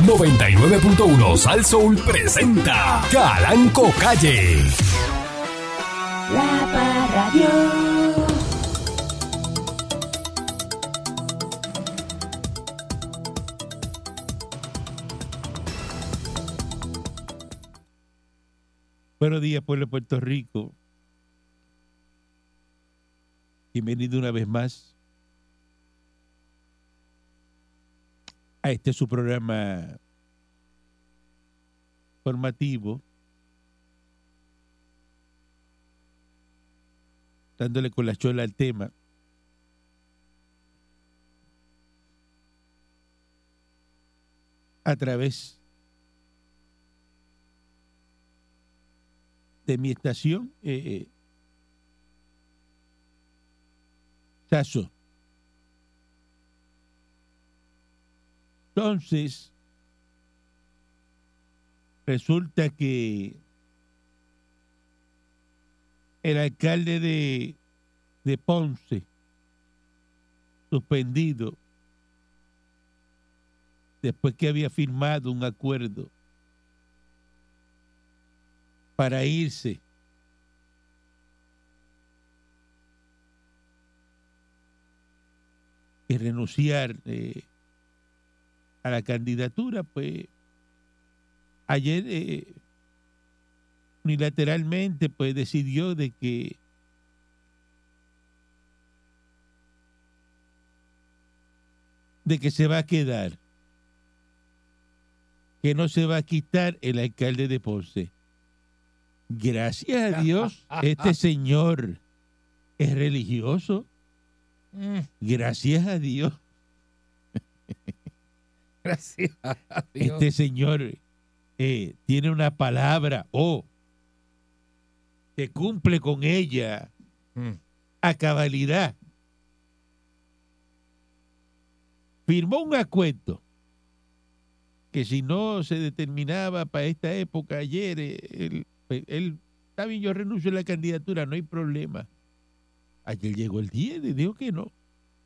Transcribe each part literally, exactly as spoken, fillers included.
noventa y nueve punto uno Sal Soul presenta Calanco Calle. La Parradio. Buenos días, pueblo de Puerto Rico. Bienvenido una vez más a este su programa formativo, dándole con la chola al tema. A través de mi estación, eh, eh, Saso. Entonces, resulta que el alcalde de, de Ponce, suspendido, después que había firmado un acuerdo para irse y renunciar eh, a la candidatura, pues ayer eh, unilateralmente pues decidió de que de que se va a quedar, que no se va a quitar el alcalde de Ponce. Gracias a Dios, este señor es religioso. Gracias a Dios. Gracias a Dios. Este señor eh, tiene una palabra o oh, que cumple con ella mm. a cabalidad. Firmó un acuerdo que si no se determinaba para esta época ayer, él, él está bien, yo renuncio a la candidatura, no hay problema. Ayer llegó el día y dijo que no.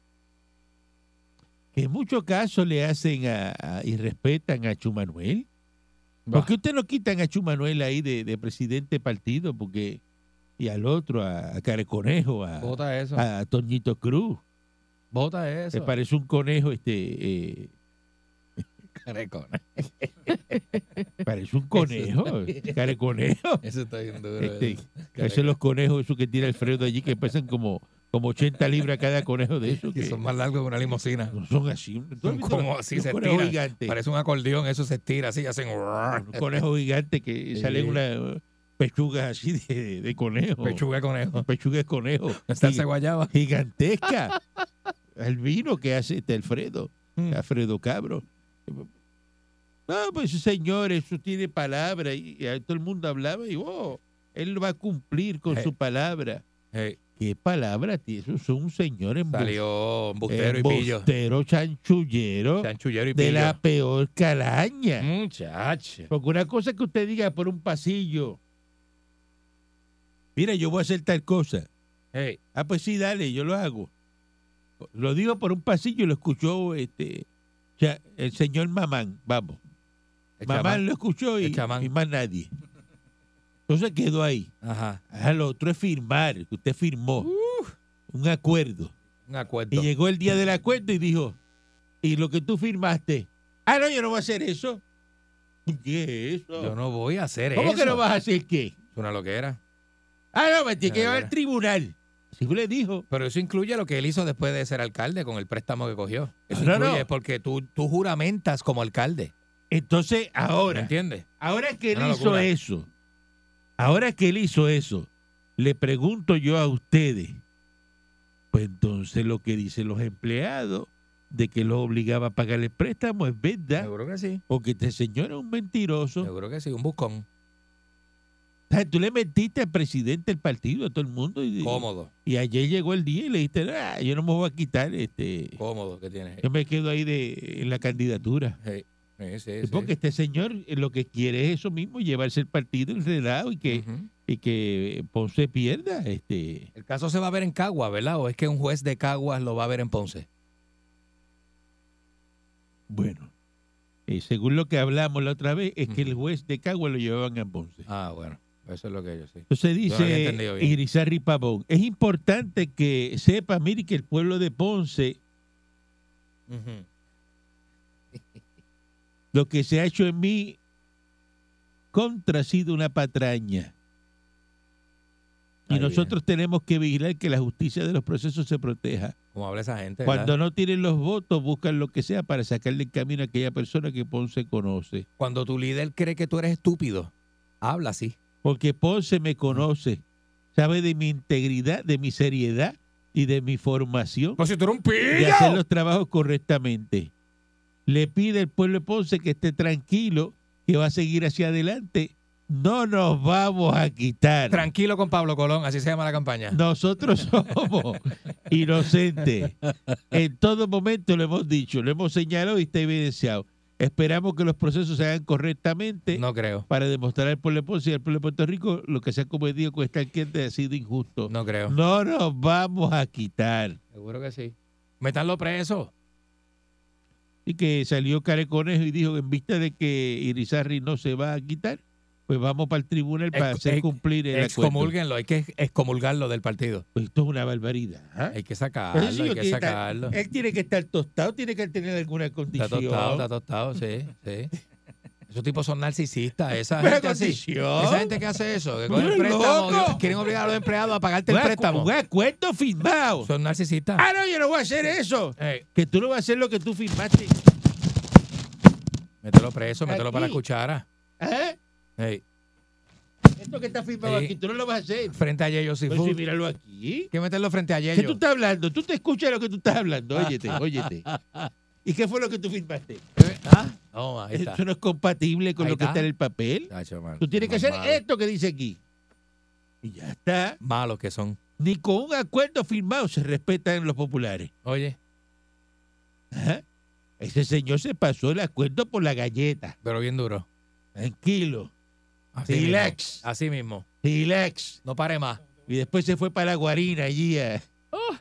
Que en muchos casos le hacen a, a, y respetan a Chumanuel. ¿Por qué usted no quitan a Chumanuel ahí de, de presidente de partido? Porque, y al otro, a, a Careconejo, a, Vota eso. a, a Toñito Cruz. Vota eso. Me parece un conejo, este. Eh, Careconejo. Parece un conejo. Careconejo. Eso está bien duro. Este, esos son los conejos, esos que tiene Alfredo allí, que pesan como. Como ochenta libras cada conejo de esos. Que, que son más largos que una limusina. No son así. Son como así, se estiran. Parece un acordeón, eso se estira así, hacen... Un conejo gigante que sí. Salen unas pechugas así de, de conejo. Pechuga de conejo. Pechuga de conejo. Salsa guayaba. Gigantesca. El vino que hace este Alfredo. Mm. Alfredo Cabro. No, pues señor, eso tiene palabra. Y, y todo el mundo hablaba y oh, él va a cumplir con hey. su palabra. Hey. ¿Qué palabra tiene? Eso es un señor embustero. Salió embustero y pillo. Embustero, chanchullero. Chanchullero y pillo. De la peor calaña. Muchacho. Porque una cosa es que usted diga por un pasillo. Mira, yo voy a hacer tal cosa. Hey. Ah, pues sí, dale, yo lo hago. Lo digo por un pasillo y lo escuchó este, ya, el señor Mamán. Vamos. El Mamán chamán. Lo escuchó y, y más nadie. Entonces quedó ahí. Ajá. Ah, lo otro es firmar, que usted firmó uh, un acuerdo. Un acuerdo. Y llegó el día del acuerdo y dijo, ¿y lo que tú firmaste? Ah, no, yo no voy a hacer eso. ¿Qué es eso? Yo no voy a hacer ¿Cómo eso. ¿Cómo que no vas a hacer qué? Es una loquera. Ah, no, me tiene que llevar al tribunal. Así le dijo. Pero eso incluye lo que él hizo después de ser alcalde con el préstamo que cogió. Eso no, incluye no. porque tú, tú juramentas como alcalde. Entonces, ahora. ¿Me entiendes? Ahora que él hizo locura. eso. Ahora que él hizo eso, le pregunto yo a ustedes, pues entonces lo que dicen los empleados de que los obligaba a pagar el préstamo es verdad. Seguro que sí. Porque este señor es un mentiroso. Seguro que sí, un buscón. O sea, tú le mentiste al presidente del partido, a todo el mundo. Y, Cómodo. Y ayer llegó el día y le dijiste, ah, yo no me voy a quitar. este Cómodo que tiene. Yo me quedo ahí de en la candidatura. Sí. Sí, sí, porque sí. este señor lo que quiere es eso mismo, llevarse el partido enredado y que, uh-huh. y que Ponce pierda. Este. El caso se va a ver en Caguas, ¿verdad? ¿O es que un juez de Caguas lo va a ver en Ponce? Bueno, Eh, según lo que hablamos la otra vez, es que el juez de Cagua lo llevaban a Ponce. Ah, bueno. Eso es lo que yo sé. Entonces dice Irizarry Pavón, es importante que sepa, mire, que el pueblo de Ponce, uh-huh. lo que se ha hecho en mí contra ha sido una patraña. Y Ahí nosotros bien. tenemos que vigilar que la justicia de los procesos se proteja. Como habla esa gente, Cuando ¿verdad? no tienen los votos, buscan lo que sea para sacarle el camino a aquella persona que Ponce conoce. Cuando tu líder cree que tú eres estúpido, habla así. Porque Ponce me conoce, sabe de mi integridad, de mi seriedad y de mi formación. Pues si tú eres un pillo. De hacer los trabajos correctamente. Le pide al pueblo de Ponce que esté tranquilo, que va a seguir hacia adelante. No nos vamos a quitar. Tranquilo con Pablo Colón, así se llama la campaña. Nosotros somos inocentes. En todo momento lo hemos dicho, lo hemos señalado y está evidenciado. Esperamos que los procesos se hagan correctamente. No creo. Para demostrar al pueblo de Ponce y al pueblo de Puerto Rico lo que se ha cometido con esta alcalde ha sido injusto. No creo. No nos vamos a quitar. Seguro que sí. Métanlo preso. Y que salió Careconejo y dijo que en vista de que Irizarry no se va a quitar, pues vamos para el tribunal para Ex, hacer ex, cumplir el acuerdo. Excomúlguenlo, hay que excomulgarlo del partido. Pues esto es una barbaridad. ¿eh? Hay que sacarlo, hay que sacarlo. Estar, él tiene que estar tostado, tiene que tener alguna condición. Está tostado, está tostado, sí, sí. Esos tipos son narcisistas. Esa gente, así, esa gente que hace eso, que cogen préstamos, quieren obligar a los empleados a pagarte el un préstamo. Un acuerdo firmado. Son narcisistas. Ah, no, yo no voy a hacer eso. Hey. Que tú no vas a hacer lo que tú firmaste. Mételo preso, mételo aquí. para la cuchara. ¿Eh? Hey. Esto que está firmado hey. aquí, tú no lo vas a hacer. Frente a Yello Seafood. Pues sí, míralo aquí. ¿Qué meterlo frente a Yello? ¿Qué tú estás hablando? Tú te escuchas lo que tú estás hablando. Óyete, óyete. ¿Y qué fue lo que tú firmaste? ¿Ah? Oh, ahí está. Eso no es compatible con ahí lo que está. está en el papel. Tacho, man, tú tienes que hacer malo. esto que dice aquí. Y ya está. Malos que son. Ni con un acuerdo firmado se respetan los populares. Oye. Ajá. Ese señor se pasó el acuerdo por la galleta. Pero bien duro. Tranquilo. Así Relax. Mismo. Así mismo. Relax. No pare más. Y después se fue para la guarina allí. A... Oh.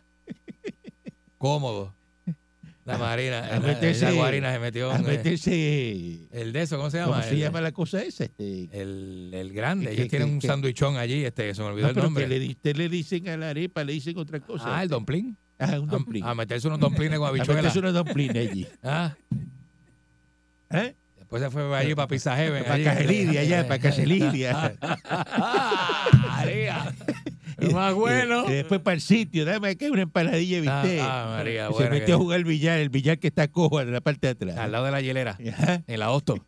Cómodo. La marina. A meterse, la, la guarina se metió. A en, meterse. El de eso, ¿cómo se llama? ¿Cómo se el, llama la cosa esa? Este, el, el grande. que, Ellos que, tienen que, un que, sandwichón allí. Este, se me olvidó no, el nombre. Que le, usted le dicen a la arepa, le dicen otra cosa. Ah, el dumpling. Ah, un dumpling. A, a meterse unos dumplings con habichuelas. A meterse unos dumplings allí. Ah. ¿Eh? Después se fue allí para Pizza Heaven. Para Cajelidia, allá, para Cajelidia. María. Más bueno. Y, y después para el sitio, dame acá una empanadilla, ¿viste? Ah, ah María, y bueno, se metió que... a jugar el billar, el billar que está cojo en la parte de atrás. Al lado de la hielera. Ajá. En la Hosto.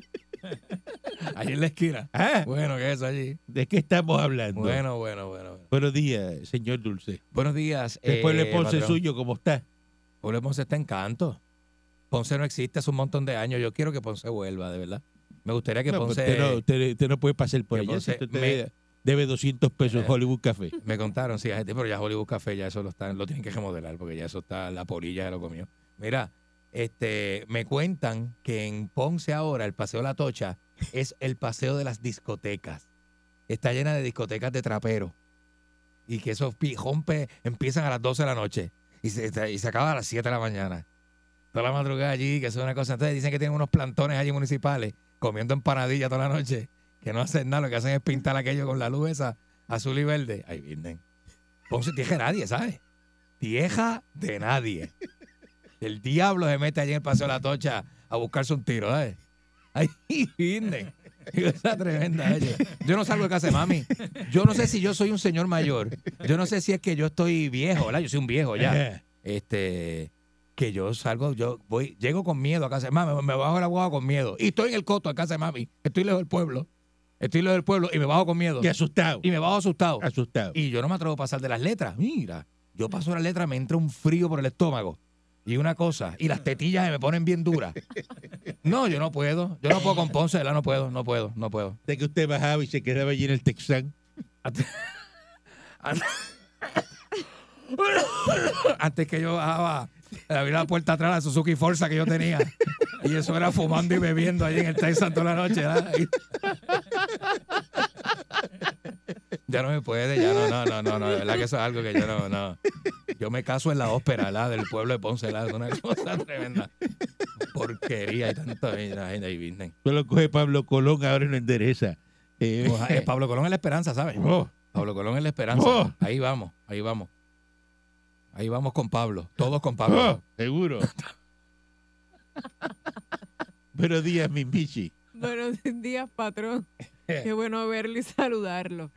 Allí en la esquina. Ah, bueno, ¿qué es eso allí? ¿De qué estamos hablando? Bueno, bueno, bueno. bueno. Buenos días, señor Dulce. Buenos días. Después eh, le Ponce patrón. suyo, ¿cómo está? El pueblo de Ponce está en canto. Ponce no existe hace un montón de años. Yo quiero que Ponce vuelva, de verdad. Me gustaría que no, Ponce... Usted no, usted, usted no puede pasar por allá. Ponce, Usted me, debe, debe doscientos pesos eh, Hollywood Café. Me contaron, sí, gente, pero ya Hollywood Café, ya eso lo, están, lo tienen que remodelar porque ya eso está, la polilla ya lo comió. Mira, este, me cuentan que en Ponce ahora el Paseo La Tocha es el paseo de las discotecas. Está llena de discotecas de traperos. Y que esos pijompes empiezan a las doce de la noche y se, y se acaban a las siete de la mañana. Toda la madrugada allí, que eso es una cosa. Entonces dicen que tienen unos plantones allí municipales comiendo empanadillas toda la noche, que no hacen nada, lo que hacen es pintar aquello con la luz esa azul y verde. Ahí vienen. Ponce tieja de nadie, ¿sabes? Tieja de nadie. El diablo se mete allí en el Paseo de La Tocha a buscarse un tiro, ¿sabes? Ahí vienen. Cosa tremenda, oye. Yo no salgo de casa de mami. Yo no sé si yo soy un señor mayor. Yo no sé si es que yo estoy viejo, ¿verdad? Yo soy un viejo ya. Este... que yo salgo, yo voy, llego con miedo a casa de mami, me bajo de la guagua con miedo. Y estoy en el coto a casa de mami. Estoy lejos del pueblo. Estoy lejos del pueblo y me bajo con miedo. Y asustado. Y me bajo asustado. Asustado. Y yo no me atrevo a pasar de las letras. Mira, yo paso las letras, me entra un frío por el estómago. Y una cosa, y las tetillas se me ponen bien duras. No, yo no puedo. Yo no puedo con Ponce, ¿verdad? No puedo, no puedo, no puedo. De que usted bajaba y se quedaba allí en el Texán. Antes que yo bajaba, abrí la puerta atrás de la Suzuki Forza que yo tenía. Y eso era fumando y bebiendo allí en el Texas toda la noche. ¿verdad? Ya no me puede, ya no, no, no, no, no. De verdad que eso es algo que yo no, no. Yo me caso en la ópera, ¿verdad? Del pueblo de Ponce, ¿verdad? Es una cosa tremenda. porquería y tanto ahí business. Solo coge Pablo Colón, ahora no endereza. Eh, Eh, Pablo Colón es la esperanza, ¿sabes? oh, Pablo Colón es la esperanza. Oh. Ahí vamos, ahí vamos. Ahí vamos con Pablo. Todos con Pablo. oh, seguro. Buenos días, mi Michi. Buenos días, patrón. Qué bueno verlo y saludarlo.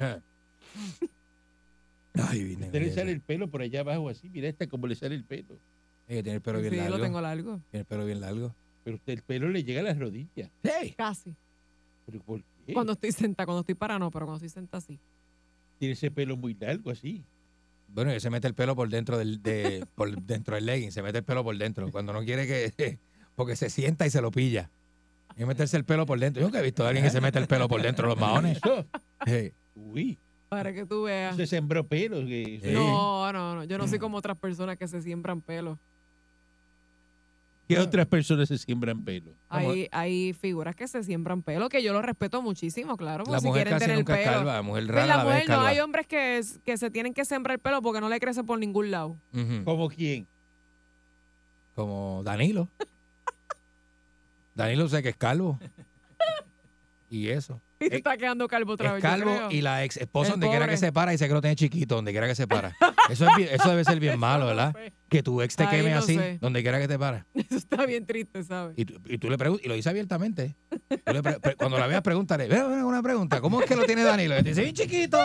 Ay, business. Usted le sale el pelo por allá abajo así. Mira esta como le sale el pelo. Eh, tiene el pelo bien Sí, largo. lo tengo largo. Tiene el pelo bien largo. Pero usted el pelo le llega a las rodillas. ¡Hey! Casi. ¿Pero por qué? Cuando estoy sentada, cuando estoy parada no, pero cuando estoy sentada sí. Tiene ese pelo muy largo así. Bueno, él se mete el pelo por dentro del de, por dentro del legging, se mete el pelo por dentro. Cuando no quiere que... Porque se sienta y se lo pilla. Hay que meterse el pelo por dentro. Yo nunca he visto a alguien que se mete el pelo por dentro de los maones. Eso. Sí. Uy, Para que tú veas. se sembró pelo. que- Sí. No, no, no. Yo no soy como otras personas que se siembran pelo. ¿Qué otras personas se siembran pelo? Hay, hay figuras que se siembran pelo, que yo lo respeto muchísimo, claro. Porque La si mujer quieren casi tener nunca es pelo. calva. La mujer Pues rara la la vez mujer es no, calva. hay hombres que, es- que se tienen que sembrar el pelo porque no le crece por ningún lado. Ujú. ¿Cómo quién? Como Danilo. Danilo sé que es calvo. Y eso. Y te está quedando calvo otra Es vez. yo calvo creo. y la ex esposa El donde quiera pobre. que se para dice que lo tiene chiquito, donde quiera que se para. Eso, es bien- eso debe ser bien malo, ¿verdad? Que tu ex te Ay, queme no así, sé. donde quiera que te para. Eso está bien triste, ¿sabes? Y tú, y tú le preguntas, y lo dice abiertamente. Tú le pre- pre- cuando la veas, pregúntale, "Ven, ven, una pregunta, ¿cómo es que lo tiene Danilo? Y te dice, bien chiquito.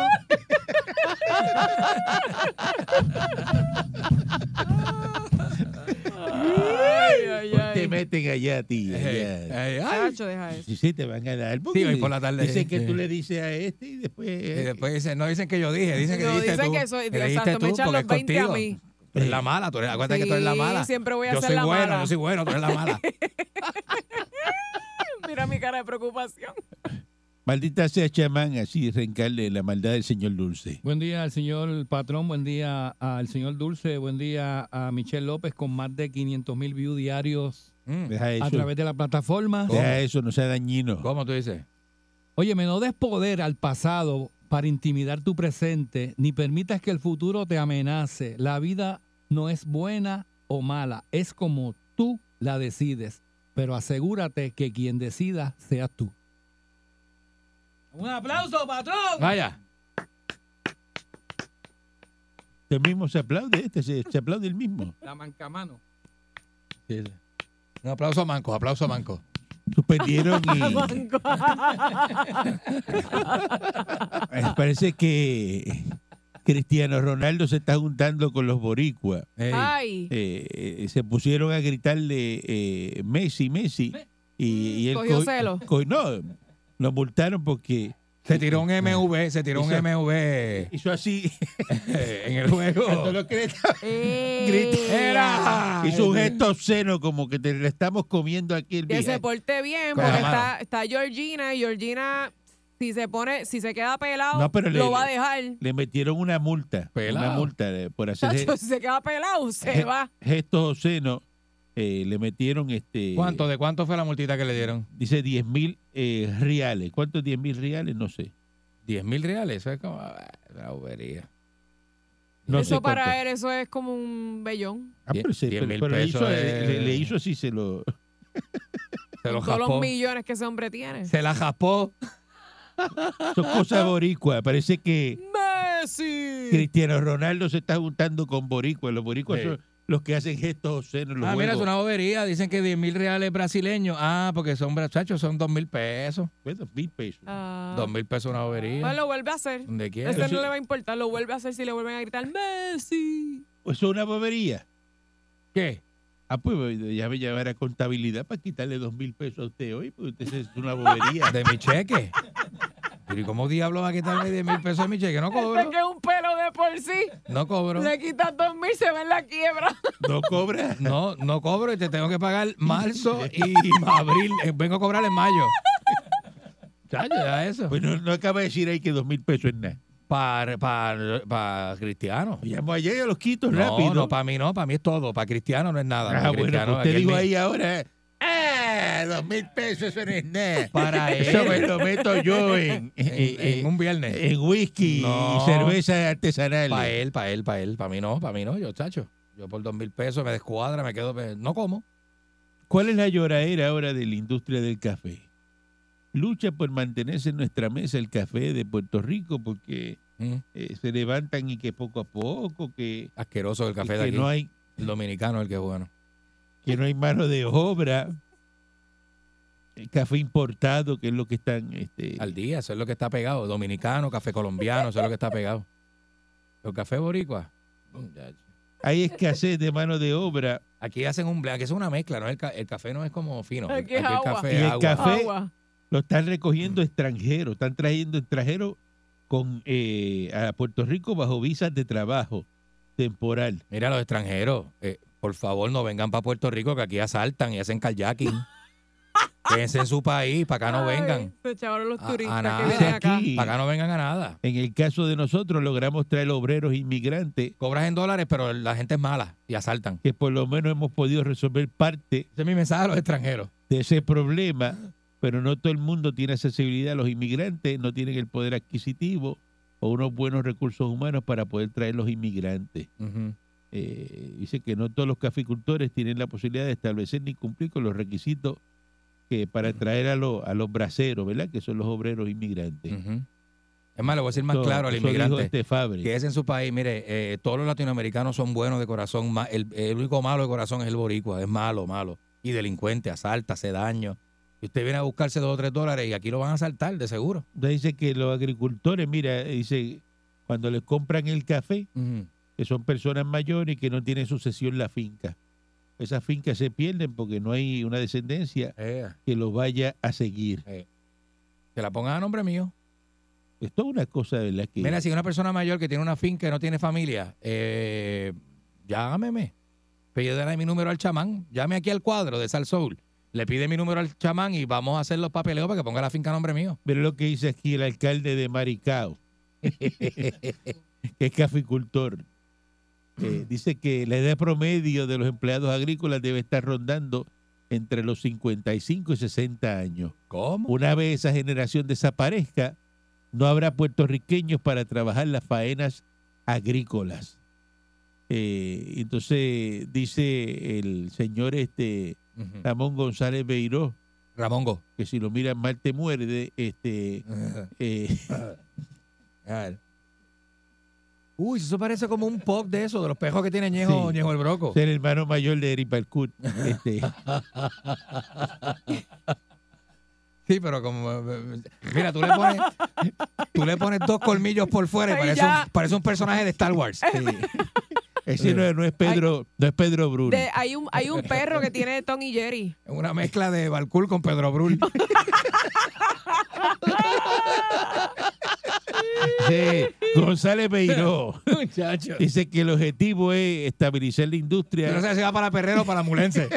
Ay, ay, Te ay. meten allá a ti. allá. Ay, ay. Tacho, deja eso. Sí, sí, te van a dar. porque Sí, hoy por la tarde, Dicen que sí. tú le dices a este y después. Y después dicen, no dicen que yo dije, dicen que No, dijiste dicen tú. que soy- que exacto, dijiste me tú echan porque los es veinte a contigo. mí. Tú eres la mala, tú eres, acuérdate que tú eres la Sí, mala. siempre voy a yo ser soy la bueno, mala. yo soy bueno, tú eres la mala. Mira mi cara de preocupación. Maldita sea chamán, así reencarle la maldad del señor Dulce. Buen día al señor Patrón, buen día al señor Dulce, buen día a Michelle López con más de quinientos mil views diarios Mm. Deja eso. a través de la plataforma. Deja eso, no sea dañino. ¿Cómo tú dices? Oye, me no des poder al pasado para intimidar tu presente, ni permitas que el futuro te amenace. La vida no es buena o mala, es como tú la decides, pero asegúrate que quien decida seas tú. Un aplauso, patrón. Vaya. Este mismo se aplaude, este se, se aplaude el mismo. La mancamano. Sí, sí. Un aplauso a Manco, aplauso a Manco. Suspendieron y Manco. eh, parece que Cristiano Ronaldo se está juntando con los boricuas. Ey. Ay. Eh, eh, se pusieron a gritarle eh, Messi, Messi. Y, y él Cogió co- celo. co- no, lo multaron porque Se tiró un M V, se tiró un Hizo- M V hizo así. en el juego. Cuando lo que le estaba- Eh, Era. hizo un gesto obsceno como que te le estamos comiendo aquí el Que se viejo. porte bien, Con porque la está, está Georgina y Georgina, si se pone, si se queda pelado, No, pero le- lo va a dejar. Le metieron una multa. Pelao. Una multa eh, por hacer Chacho, ge- si se queda pelado, se Je- va. gestos obscenos. Eh, le metieron este. ¿Cuánto? ¿De cuánto fue la multita que le dieron? Dice diez mil eh, reales. ¿Cuántos diez mil reales? No sé. diez mil reales. Eso es como ah, una bobería. No eso sé para cuánto. él, eso es como un vellón. Ah, pero, se- diez pero- mil pero le, pesos hizo, es- le, le hizo así, se lo. Se lo Con todos los jaspó. millones que ese hombre tiene. Se la jaspó. Son cosas boricuas. Parece que ¡Messi! Cristiano Ronaldo se está juntando con boricuas. Los boricuas Sí. son los que hacen gestos obscenos en los Ah, mira, es juegos. una bobería. Dicen que diez mil reales brasileños. Ah, porque son brachachos, son dos mil pesos. Fue dos mil pesos. Ah, Dos mil pesos una bobería. pues lo vuelve a hacer. Donde quiera. Ese sí. no le va a importar, lo vuelve a hacer si le vuelven a gritar ¡Messi! Pues es una bobería. ¿Qué? Ah, pues ya me llevará contabilidad para quitarle dos mil pesos a usted hoy, porque usted es una bobería. De mi cheque. Pero ¿y cómo diablos va a quitarme diez mil pesos de mi cheque? No Este cobro. que es un pelo de por sí. No cobro. Le quitas dos mil, se ve en la quiebra. No cobra. No, no cobro y te tengo que pagar marzo y abril. Eh, Vengo a cobrar en mayo. Chacho, ya eso. Pues no, no acaba de decir ahí que dos mil pesos es nada. Para pa, pa Cristiano. Llamo allá y a los quito No, rápido. no, para mí no, para mí es todo. Para Cristiano no es nada. Ah, Para bueno, Cristiano, pues usted aquel dijo mi- ahí ahora, ah, dos mil pesos eso no es nada. Para Eso me él. lo meto yo en, en, En, en un viernes. en whisky No. y cerveza artesanal. Para él, para él, para él. Para mí no, para mí no. Yo, chacho. Yo por dos mil pesos me descuadra, me quedo. pe- No como. ¿Cuál es la lloradera ahora de la industria del café? Lucha por mantenerse en nuestra mesa el café de Puerto Rico porque Mm. eh, se levantan y que poco a poco, que, Asqueroso el café que de aquí. no hay El dominicano es el que es bueno. que no hay mano de obra, el café importado, que es lo que están este, Al día, eso es lo que está pegado. Dominicano, café colombiano, eso es lo que está pegado. El café boricua. muchacho. hay escasez de mano de obra Aquí hacen un blend, aquí es una mezcla, ¿no? El, ca- el café no es como fino. Aquí es el agua. café Y es el agua. café- Agua. lo están recogiendo extranjeros, están trayendo extranjeros con eh, a Puerto Rico bajo visas de trabajo temporal. Mira, los extranjeros, eh, por favor, no vengan para Puerto Rico, que aquí asaltan y hacen kayaking. Quédense en su país, para acá no Ay, vengan. se echaron los A- turistas a que nada. vienen acá. Aquí, Para acá no vengan a nada. en el caso de nosotros, logramos traer obreros inmigrantes Cobras en dólares, pero la gente es mala y asaltan. que por lo menos hemos podido resolver parte Ese es mi mensaje a los extranjeros. de ese problema, pero no todo el mundo tiene accesibilidad. Los inmigrantes no tienen el poder adquisitivo o unos buenos recursos humanos para poder traer los inmigrantes. Ujú. Eh, dice que no todos los caficultores tienen la posibilidad de establecer ni cumplir con los requisitos que para traer a, los a los braceros, ¿verdad? Que son los obreros inmigrantes. Ujú. Es más, le voy a decir más Eso- claro al eso dijo inmigrante. este Fabre. Que es en su país, mire, eh, todos los latinoamericanos son buenos de corazón. ma- El, el único malo de corazón es el boricua, es malo, malo. Y delincuente, asalta, hace daño. Y usted viene a buscarse dos o tres dólares y aquí lo van a asaltar, de seguro. Dice que los agricultores, mira, dice, cuando les compran el café, Ujú. que son personas mayores que no tienen sucesión en la finca. Esas fincas se pierden porque no hay una descendencia Eh, que los vaya a seguir. que la pongan a nombre mío. Esto es una cosa de verdad que... Mira, si una persona mayor que tiene una finca y no tiene familia, eh, llámeme. Pídele mi número al chamán. Llame aquí al cuadro de Sal Soul. Le pide mi número al chamán y vamos a hacer los papeleos para que ponga la finca a nombre mío. Pero lo que dice aquí el alcalde de Maricao, que es caficultor, eh, dice que la edad promedio de los empleados agrícolas debe estar rondando entre los cincuenta y cinco y sesenta años. ¿Cómo? Una vez esa generación desaparezca, no habrá puertorriqueños para trabajar las faenas agrícolas. Eh, entonces dice el señor este Ujú. Ramón González Beiró, Ramongo. que si lo miran mal te muerde, este eh, A ver. Uy, eso parece como un pop de eso, de los pejos que tiene Ñejo, Sí. Ñejo el Broco. es el hermano mayor de Eric Balcourt. Este, Sí, pero como... Mira, tú le pones, tú le pones dos colmillos por fuera y Ay, parece ya. un, parece un personaje de Star Wars. sí. Ese no, no es Pedro, no es Pedro Bruni. De- hay, un, hay un perro que tiene Tom y Jerry. Es una mezcla de Balcour con Pedro Brul. Sí, González Beiró Muchacho. dice que el objetivo es estabilizar la industria. Yo no sé si va para Perrero o para Mulense.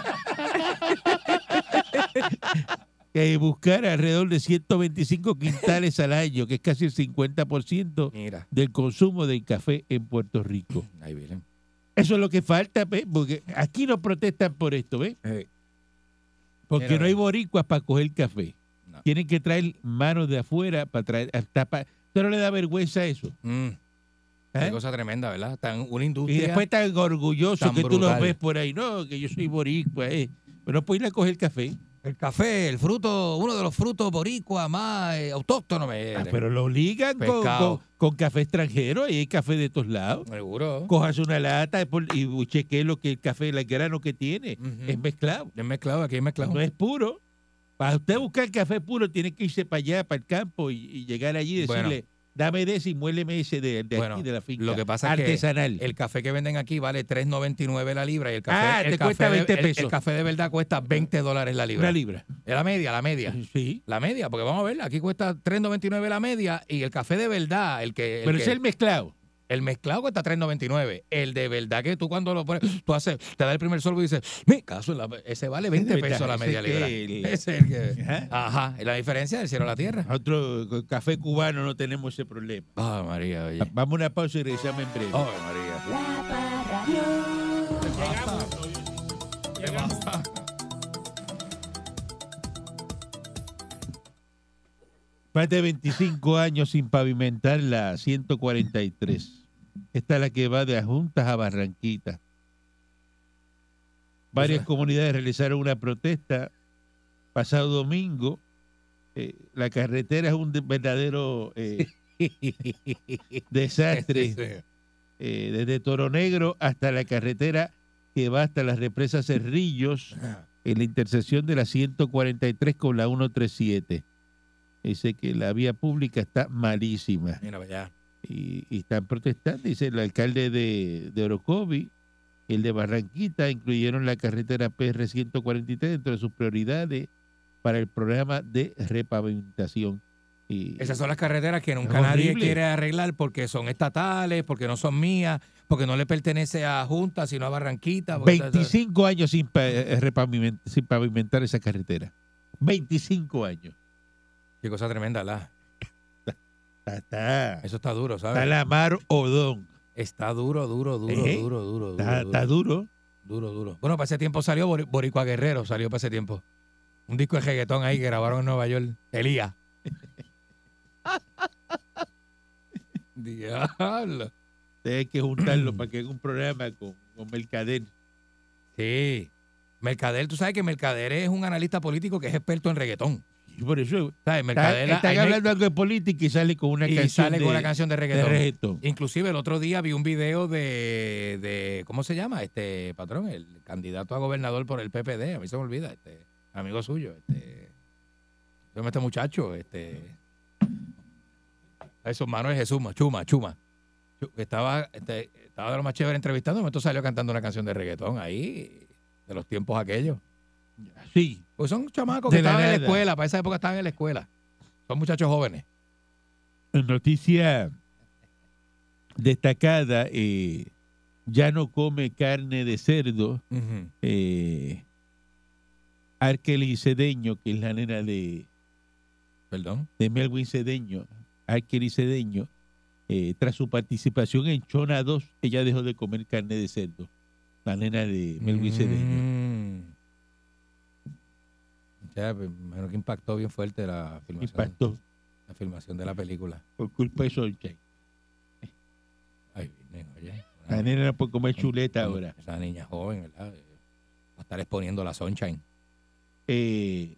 Que buscar alrededor de ciento veinticinco quintales al año, que es casi el cincuenta por ciento Mira. del consumo del café en Puerto Rico. Ahí vienen. Eso es lo que falta, ¿ves? Porque aquí no protestan por esto, ¿ves? Porque Mira, no hay ve. boricuas para coger café. No. Tienen que traer manos de afuera para traer hasta para... ¿Usted no le da vergüenza eso? Mm, ¿Eh? Qué cosa tremenda, ¿verdad? Tan una Y industria. después tan orgulloso tan que tú los brutal. ves por ahí. No, que yo soy boricua, eh. Pero no puedes ir a coger café. El café, el fruto, uno de los frutos boricua más eh, autóctonos. me- Ah, pero lo ligan con, Pescado. con- con café extranjero. Y hay café de todos lados. Seguro. Cojas una lata y pon- y chequee lo que el café, el grano que tiene. Ujú. Es mezclado. Es mezclado, aquí es mezclado. No es puro. Para usted buscar café puro, tiene que irse para allá, para el campo, y, y llegar allí y Bueno. decirle, dame de ese y muéleme ese de, de Bueno, aquí, de la finca. lo que pasa es que artesanal. El café que venden aquí vale tres noventa y nueve la libra y el café, Ah, el te café cuesta de- veinte el- pesos. El, café de verdad cuesta veinte dólares la libra. Una libra. Es la media, la media. Sí. La media, porque vamos a ver, aquí cuesta tres noventa y nueve la media y el café de verdad, el que... El Pero que- es el mezclado. El mezclado cuesta tres noventa y nueve. El de verdad que tú cuando lo pones, tú haces, te da el primer sorbo y dices, me caso, en la- ese vale veinte Es verdad, pesos la ese media que libra. el- Ese es el que... Ajá. Ajá, es la diferencia del cielo a la tierra. Nosotros con café cubano no tenemos ese problema. Ay, María, oye. Vamos a una pausa y regresamos en breve. Ay, María. Más de veinticinco años sin pavimentar la ciento cuarenta y tres. Esta es la que va de Adjuntas a Barranquita. varias Eso- comunidades realizaron una protesta pasado domingo. Eh, la carretera es un de- verdadero eh, desastre. Sí, sí. Eh, desde Toro Negro hasta la carretera que va hasta las represas Cerrillos, en la intersección de la ciento cuarenta y tres con la ciento treinta y siete. Dice que la vía pública está malísima Mira, ya. y, y están protestando. Dice el alcalde de, de Orocovi, el de Barranquita, incluyeron la carretera P R ciento cuarenta y tres dentro de sus prioridades para el programa de repavimentación. Y, Esas son las carreteras que nunca Es nadie horrible. quiere arreglar porque son estatales, porque no son mías, porque no le pertenece a Junta, sino a Barranquita. porque- veinticinco años sin, pa- eh, repaviment- sin pavimentar esa carretera. veinticinco años. Qué cosa tremenda, ¿la? Está, está, Eso está duro, está ¿sabes? la mar odón. Está duro, duro, duro, ¿Eh? duro, duro, duro, Está, está duro, duro. duro, duro. Bueno, para ese tiempo salió Bor- Boricua Guerrero, salió para ese tiempo. Un disco de reggaetón ahí que grabaron en Nueva York. Elías. Diablo. Hay que juntarlo para que haga un programa con, con Mercader. Sí. Mercader, tú sabes que Mercader es un analista político que es experto en reggaetón. Y por eso ¿Sabes? Mercader está, están ahí- hablando algo de política y sale con una y canción sale de, con una canción de de reggaetón. reggaetón. Inclusive el otro día vi un video de, de ¿cómo se llama? Este patrón, el candidato a gobernador por el P P D, a mí se me olvida, este amigo suyo, este, ¿cómo se llama este muchacho? Este, eso, Manuel Jesús, Chuma, Chuma. Chu- Estaba, este, estaba de lo más chévere entrevistando, de momento salió cantando una canción de reggaetón ahí, de los tiempos aquellos. Sí, Pues son chamacos De que la estaban en la nada. escuela, para esa época estaban en la escuela. Son muchachos jóvenes. noticia destacada, eh, ya no come carne de cerdo. Ujú. Eh, Arkeli Cedeño, que es la nena de, Perdón. de Melwin Cedeño, Arkeli Cedeño, eh, tras su participación en Chona dos, ella dejó de comer carne de cerdo. La nena de Melwin Cedeño. Mm. Ya, pues, me imagino que impactó bien fuerte la filmación, Impactó la filmación de la película. por culpa de Sunshine. Ay, nena, oye. La nena no puede comer chuleta ahora. Esa niña joven, ¿verdad? Eh, Va a estar exponiendo la Sunshine. Eh,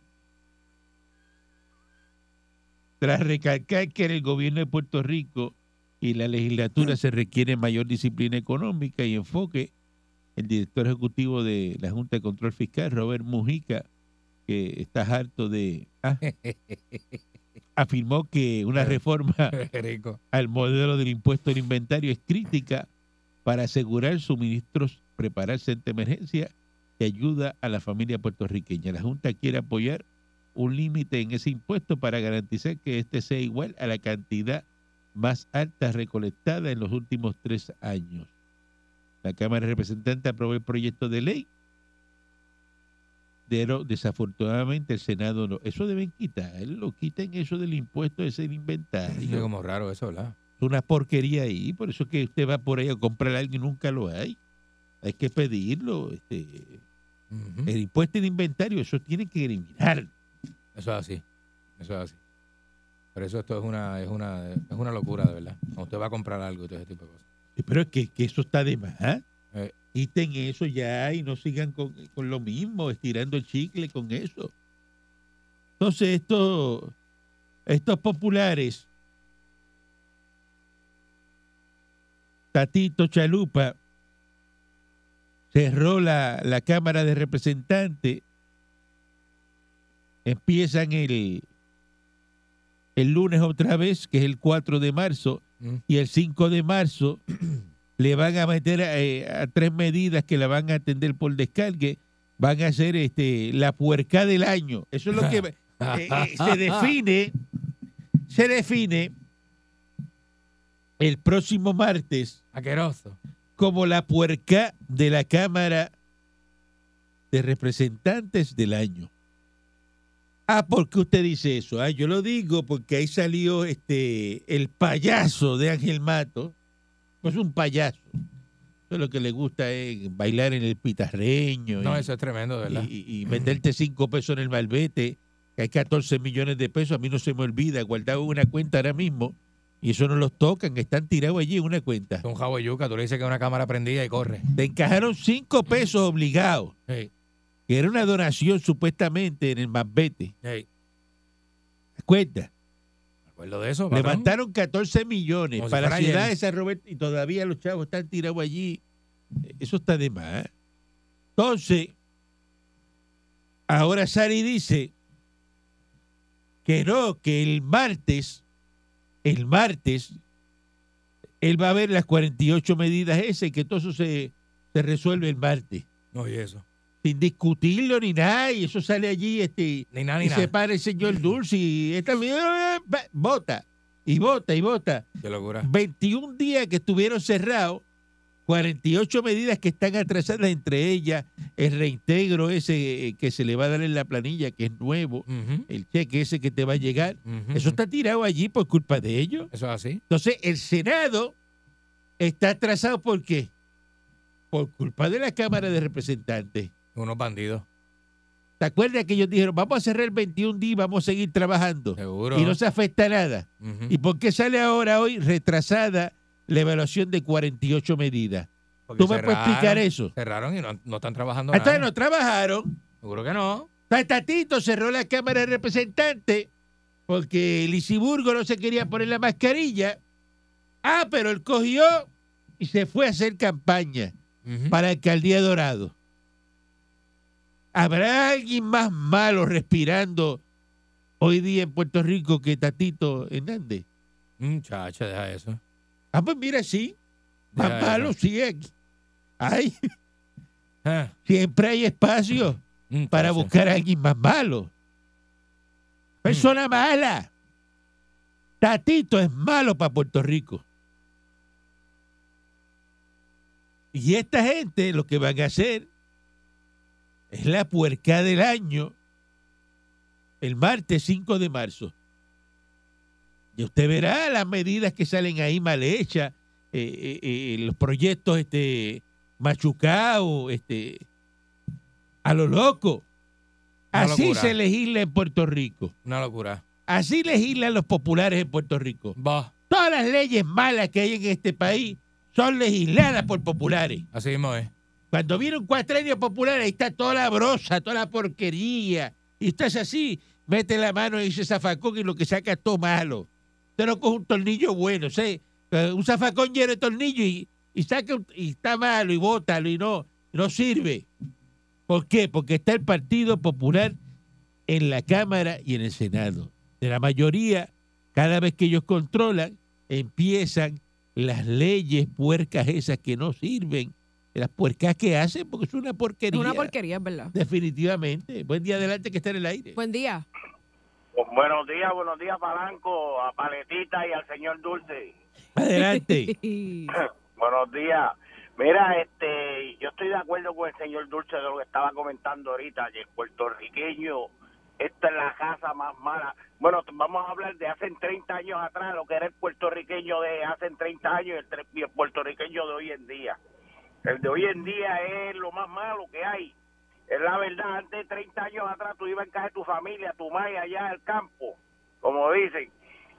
tras recalcar que en el gobierno de Puerto Rico y la legislatura se requiere mayor disciplina económica y enfoque, el director ejecutivo de la Junta de Control Fiscal, Robert Mujica, que está harto de... ah, afirmó que una reforma Qué rico. al modelo del impuesto al inventario es crítica para asegurar suministros, prepararse ante emergencia y ayuda a la familia puertorriqueña. La Junta quiere apoyar un límite en ese impuesto para garantizar que este sea igual a la cantidad más alta recolectada en los últimos tres años. La Cámara de Representantes aprobó el proyecto de ley, pero desafortunadamente el Senado no. Eso deben quitarlo, quiten eso del impuesto ese del Es inventario. como raro eso, ¿verdad? Es una porquería ahí, por eso es que usted va por ahí a comprar algo y nunca lo hay. Hay que pedirlo. Este, Ujú. el impuesto de inventario, eso tiene que eliminar. Eso es así. Eso es así. Por eso esto es una, es una, es una locura, de verdad. Cuando usted va a comprar algo y todo ese tipo de cosas. Pero es que, que eso está de más. ¿Ah? Eh. Quiten eso ya y no sigan con, con lo mismo, estirando el chicle con eso. Entonces, estos, estos populares, Tatito Chalupa, cerró la, la Cámara de Representantes, empiezan el, el lunes otra vez, que es el cuatro de marzo, Mm. y el cinco de marzo le van a meter eh, a tres medidas que la van a atender por descargue. Van a hacer este la puerca del año. Eso es lo que eh, eh, se define, se define el próximo martes Aqueroso. como la puerca de la Cámara de Representantes del año. Ah, ¿por qué usted dice eso? Ah, yo lo digo porque ahí salió este el payaso de Ángel Mato. Pues un payaso. Eso lo que le gusta es bailar en el pitarreño. No, y, eso es tremendo, de verdad. y, y venderte cinco pesos en el malvete, que hay catorce millones de pesos. A mí no se me olvida, guardado en una cuenta ahora mismo, Y eso no los tocan, están tirados allí en una cuenta. Es un jabo de yuca, tú le dices que es una cámara prendida y corre. Te encajaron cinco pesos obligados, Hey, que era una donación supuestamente en el Mambete. hey. Cuenta. ¿Me acuerdo de eso, patrón? Levantaron catorce millones Como si para la fuera ciudad ayer. de San Roberto y todavía los chavos están tirados allí. Eso está de más. Entonces, ahora Sari dice que no, que el martes, el martes, él va a ver las cuarenta y ocho medidas esas y que todo eso se, se resuelve el martes. Oye, eso. Sin discutirlo ni nada, y eso sale allí, este, Ni nada, ni y nada. se para el señor Dulce y esta vota, y vota, y vota. Qué locura. veintiún días que estuvieron cerrados, cuarenta y ocho medidas que están atrasadas, entre ellas el reintegro ese eh, que se le va a dar en la planilla, que es nuevo, Ujú, el cheque ese que te va a llegar. ujú, Eso ujú. está tirado allí por culpa de ellos. Eso es así. Entonces, el Senado está atrasado, ¿por qué? Por culpa de la Cámara de Representantes. Unos bandidos. ¿Te acuerdas que ellos dijeron, vamos a cerrar veintiún días y vamos a seguir trabajando? Seguro. Y no se afecta nada. Ujú. ¿Y por qué sale ahora hoy retrasada la evaluación de cuarenta y ocho medidas? Porque ¿Tú me puedes cerraron, explicar eso? Cerraron y no, no están trabajando Hasta nada. no trabajaron. Seguro que no. Tatito cerró la Cámara de Representantes porque Lisiburgo no se quería poner la mascarilla. Ah, pero él cogió y se fue a hacer campaña Ujú. para la alcaldía de Dorado. ¿Habrá alguien más malo respirando hoy día en Puerto Rico que Tatito Hernández? Muchacha, deja eso. Ah, pues mira, sí. Más Deja malo, eso. sí. aquí. Hay, Ah, siempre hay espacio muchacha. para buscar a alguien más malo. Persona mala. Tatito es malo para Puerto Rico. Y esta gente lo que van a hacer es la puerca del año el martes cinco de marzo. Y usted verá las medidas que salen ahí mal hechas, eh, eh, eh, los proyectos este, machucados, este, a lo loco. Una Así locura. se legisla en Puerto Rico. Una locura. Así legislan los populares en Puerto Rico. Va. Todas las leyes malas que hay en este país son legisladas por populares. Así mismo es. Cuando viene un cuatrenio popular, ahí está toda la brosa, toda la porquería. Y usted es así, mete la mano y dice zafacón y lo que saca es todo malo. Usted no coge un tornillo bueno, ¿sí? Un zafacón lleno de tornillo y, y saca un- y está malo y bótalo y no, no sirve. ¿Por qué? Porque está el Partido Popular en la Cámara y en el Senado. De la mayoría, cada vez que ellos controlan, empiezan las leyes puercas esas que no sirven, las puercas que hacen, porque es una Es porquería. una porquería, es verdad. Definitivamente. Buen día adelante que está en el aire. Buen día. Buenos días, buenos días, Palanco, a Paletita y al señor Dulce. Adelante. Buenos días. Mira, este, yo estoy de acuerdo con el señor Dulce de lo que estaba comentando ahorita, que el puertorriqueño, esta es la casa más mala. Bueno, vamos a hablar de hace treinta años atrás, lo que era el puertorriqueño de hace treinta años y el, tre- y el puertorriqueño de hoy en día. El de hoy en día es lo más malo que hay. Es la verdad, antes de treinta años atrás tú ibas en casa de tu familia, tu madre allá al campo, como dicen,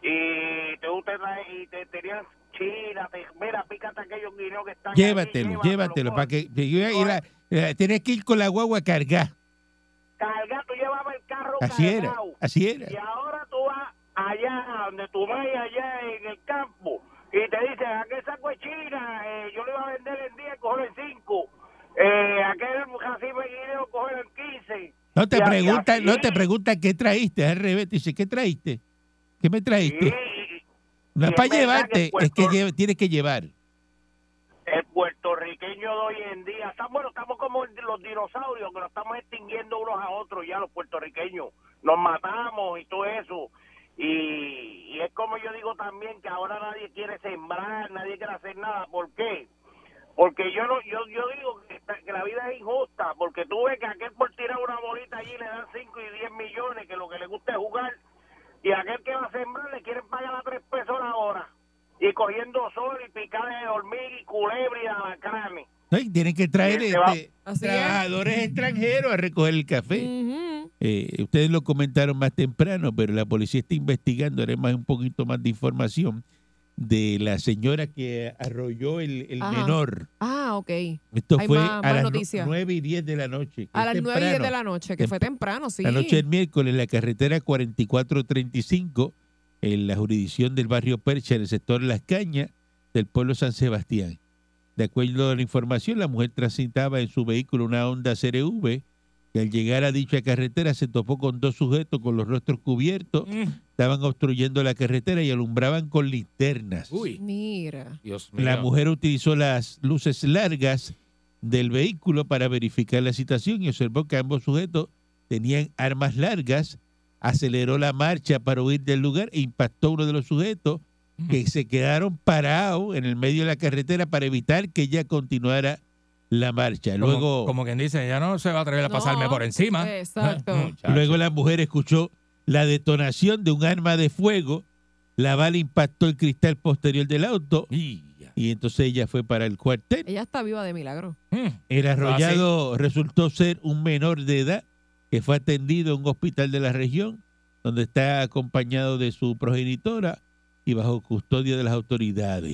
y te, te, y te tenían china, te, mira, pícate aquellos guineos que están Llévatelo, allí, llévatelo. Para coge. que, que yo iba a ir a- eh, tienes que ir con la guagua a cargar. Carga, tú llevabas el carro Así era, cargado. así era. Y ahora tú vas allá, donde tu madre allá en el campo, y te dicen, aquel saco de China, eh, yo le iba a vender en diez, cogerlo en cinco. Eh, aquel racimo de guineo, cogerlo en quince. No te Y a- y preguntan, así. no te preguntan qué traíste, al revés, te dice, ¿qué traíste? ¿Qué me traíste? Sí, No es y para es verdad llevarte, que es Puerto- que lleve- tienes que llevar. el puertorriqueño de hoy en día, está, bueno, estamos como los dinosaurios, que nos estamos extinguiendo unos a otros ya, los puertorriqueños. Nos matamos y todo eso. Y, y es como yo digo también, que ahora nadie quiere sembrar, nadie quiere hacer nada. ¿Por qué? Porque yo no, yo, yo digo que, esta- que la vida es injusta, porque tú ves que aquel por tirar una bolita allí le dan cinco y diez millones, que lo que le gusta es jugar, y aquel que va a sembrar le quieren pagar a tres pesos la hora, y cogiendo sol y picada de hormiga y culebra y alacranes. ¿No? Y tienen que traer Y se va- este, Así es. trabajadores extranjeros a recoger el café. Ujú. Eh, ustedes lo comentaron más temprano, pero la policía está investigando, haremos un poquito más de información. de la señora que arrolló el, el Ajá. menor. Ah, ok. Esto Hay fue más- a más las noticias. nueve y diez de la noche. que A es las nueve y diez temprano. de la noche, que fue temprano, sí. La noche del miércoles, en la carretera cuarenta y cuatro treinta y cinco, en la jurisdicción del barrio Percha, en el sector Las Cañas, del pueblo San Sebastián. De acuerdo a la información, la mujer transitaba en su vehículo una Honda C R V, que al llegar a dicha carretera se topó con dos sujetos con los rostros cubiertos, Mm. estaban obstruyendo la carretera y alumbraban con linternas. Uy, Mira. Dios mío. La mujer utilizó las luces largas del vehículo para verificar la situación y observó que ambos sujetos tenían armas largas, aceleró la marcha para huir del lugar e impactó a uno de los sujetos que se quedaron parados en el medio de la carretera para evitar que ella continuara la marcha. Como- Luego, como, quien dice, ya no se va a atrever a No, pasarme por encima. exacto. Ah, muchacho. luego la mujer escuchó la detonación de un arma de fuego, la bala impactó el cristal posterior del auto Y ya. y entonces ella fue para el cuartel. Ella está viva de milagro. Mm. El arrollado resultó ser un menor de edad que fue atendido en un hospital de la región, donde está acompañado de su progenitora y bajo custodia de las autoridades.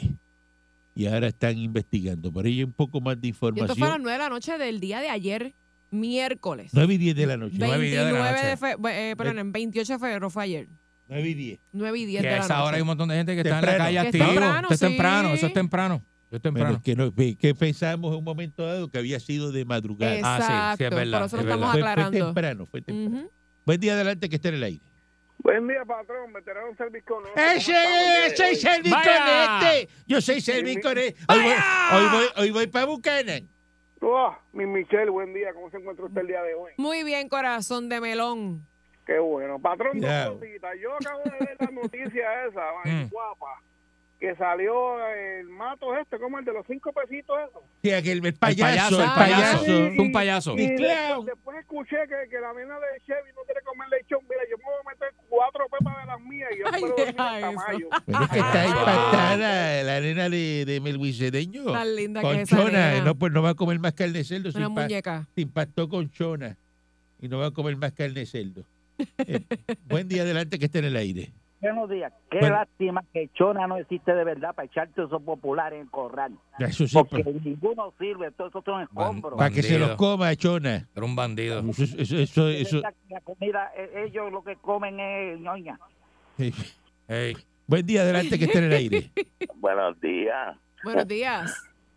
Y ahora están investigando. Por ello, un poco más de Y esto fue a las información. nueve de la noche del día de ayer, miércoles. nueve y diez de la noche. Nueve y diez de la veintinueve de, noche. fe, eh, perdón, en veintiocho de febrero fue ayer. nueve y diez. nueve y diez Que de a la esa noche. hora hay un montón de gente que está en Temprano. la calle Que es activo. temprano, Eso es sí. temprano, eso es temprano. Eso es Pero temprano. que, no, que pensamos en un momento dado que había sido de madrugada. Ah, sí, sí, es Exacto, verdad, por eso lo es estamos verdad. Fue, fue aclarando. temprano, fue temprano. Ujú. Buen día adelante que esté en el aire. Buen día, patrón. Veterano Serviconete. ¡Ese! ¡Soy Serviconete! Yo soy Serviconete. Hoy voy, hoy voy, hoy voy para Buchanan. Oh, mi Michelle, buen día. ¿Cómo se encuentra usted el día de hoy? Muy bien, corazón de melón. Qué bueno. Patrón, Ya. dos cositas. Yo acabo de ver la noticia esa, ay, Mm. guapa, que salió el mato este, como el de los cinco pesitos eso. Sí, aquel el El payaso, payaso, el el payaso. payaso. Es un payaso. Y Y clown. después, después escuché que, que la nena de Chevy no quiere comer lechón. Mira, yo me voy a meter cuatro pepas de las mías y yo Ay, espero dormir deja hasta eso. mayo. Bueno, es que está Ah. impactada la nena de, de Melvicedeño. Tan linda que es esa Con Chona. nena. No, pues no va a comer más carne de cerdo. Se, Una impa- muñeca. se impactó con Chona. Y no va a comer más carne de cerdo. Eh, buen día adelante que esté en el aire. Buenos días. Qué Bueno. lástima que Chona no existe de verdad para echarte esos populares en corral. Eso sí, Porque pa- ninguno sirve, todos esos son escombros. para que se bandido. los coma Chona. Era un bandido. Eso, eso, eso, De eso- verdad que la comida, eh, ellos lo que comen es ñoña. eh. Ey. Buen día adelante que esté en el aire. Buenos días. Buenos días.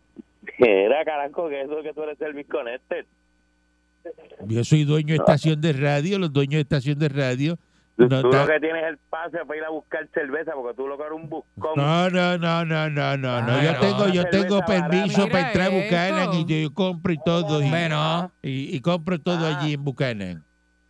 Era caranco que eso que tú eres el Connected. Yo soy dueño de estación de radio, los dueños de estación de radio. Tú, No, tú ta- lo que tienes es el pase para ir a buscar cerveza porque tú lo que eres un buscón. no, no, no, no, no, no, no. Yo Claro. tengo, yo Una tengo cerveza permiso barata. para entrar a Mira Buchanan esto. y yo compro y todo. Y, Bueno, y, y compro todo Ah. allí en Buchanan.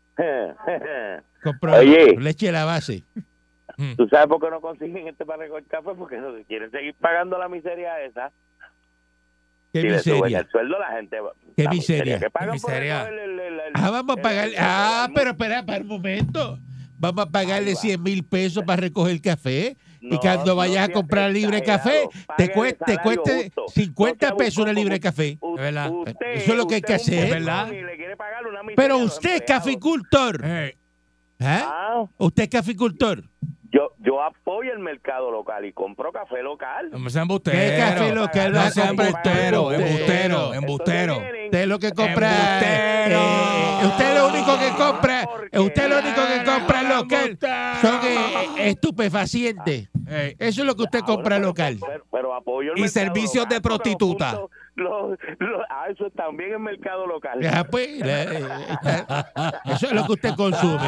Compro Oye. leche de la base. ¿Tú sabes por qué no consiguen este para recoger café? Porque no quieren seguir pagando la miseria esa. Qué Si le suben miseria. el sueldo, la gente... Qué la miseria. que pagan Qué por miseria. recoger el- el- el- Ah, vamos a el- pagar. el- Ah, el- pero espera, para un momento. Vamos a pagarle Ahí va. cien mil pesos para recoger café. y No, cuando no vayas a seas comprar libre café, exagerado. te Pague cueste, el te salario cueste justo. cincuenta No sea pesos una buscón libre de como- café. U- Es verdad. usted- Eso es lo que hay que usted hacer. un ¿Verdad? buscón y le quiere pagar una miseria Pero a los usted es empleados. caficultor. ey, ¿Ah? Ah, ¿Usted es caficultor? yo, yo apoyo el mercado local y compro café local. no sean embustero. ¿Qué café local va No a sean comprar? embustero, embustero, Entonces embustero. vienen- Usted es lo que compra. ¡Embustero! eh, usted es lo único que compra. Porque Usted es lo único que la compra gran local. Son eh, estupefacientes. Ey, Eso es lo que usted Ah, compra bueno, local. Pero, pero- pero apoyo el Y mercado servicios de local, porque los prostituta. puntos- los- los- ah, eso es también el mercado local. Ya, pues, la- eh, está- eso es lo que usted consume.